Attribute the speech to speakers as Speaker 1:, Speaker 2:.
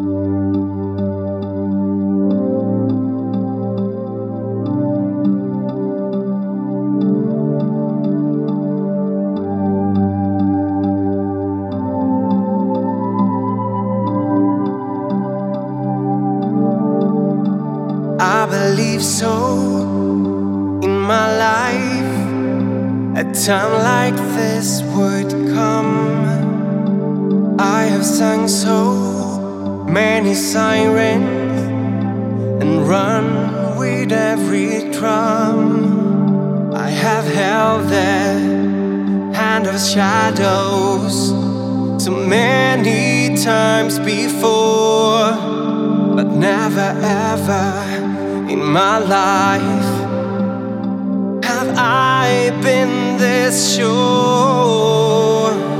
Speaker 1: I believe so in my life. A time like this would come. I have sung so many sirens and run with every drum. I have held the hand of shadows so many times before, but never ever in my life have I been this sure.